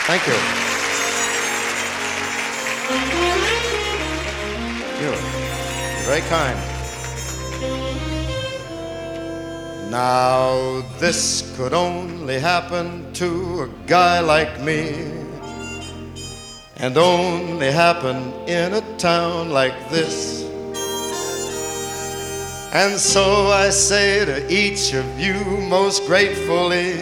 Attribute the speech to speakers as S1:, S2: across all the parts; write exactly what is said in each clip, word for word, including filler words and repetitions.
S1: Thank you. You're, you're very kind. Now this could only happen to a guy like me, and only happen in a town like this. And so I say to each of you most gratefully,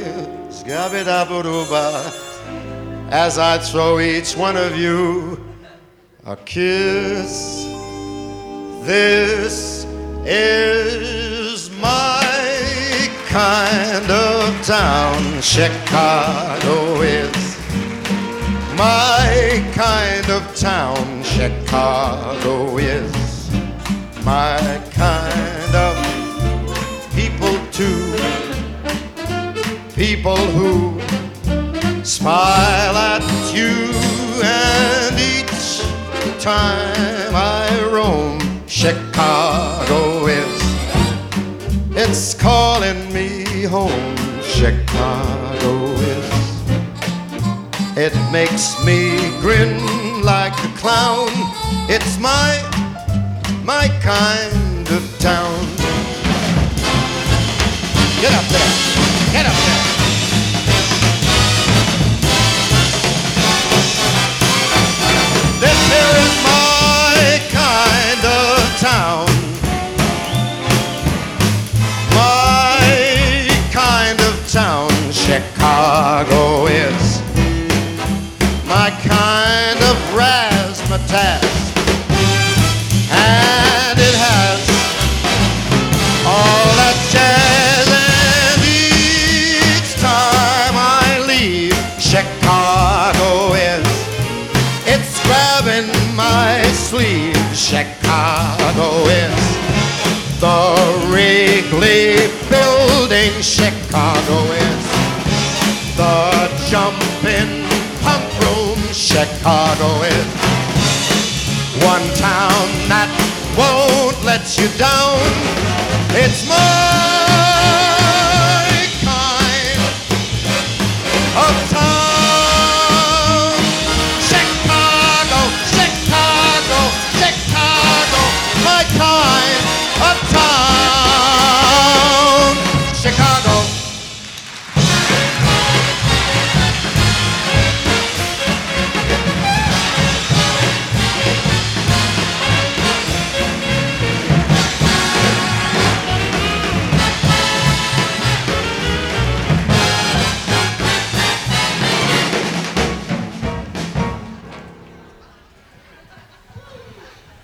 S1: as I throw each one of you a kiss. This is my kind of town. Chicago is my kind of town. Chicago is my kind of people too. People who smile at you, and each time I roam, Chicago is, it's calling me home. Chicago is, it makes me grin like a clown. It's my, my kind of town. Get up there, get up there. This here is my kind of town. My kind of town. Chicago is my kind of razzmatazz. And it has all that jazz. And each time I leave, Chicago is, it's grabbing my sleeve. Chicago is the Wrigley Building. Chicago is the jumping pump room. Chicago is one town that won't let you down. It's more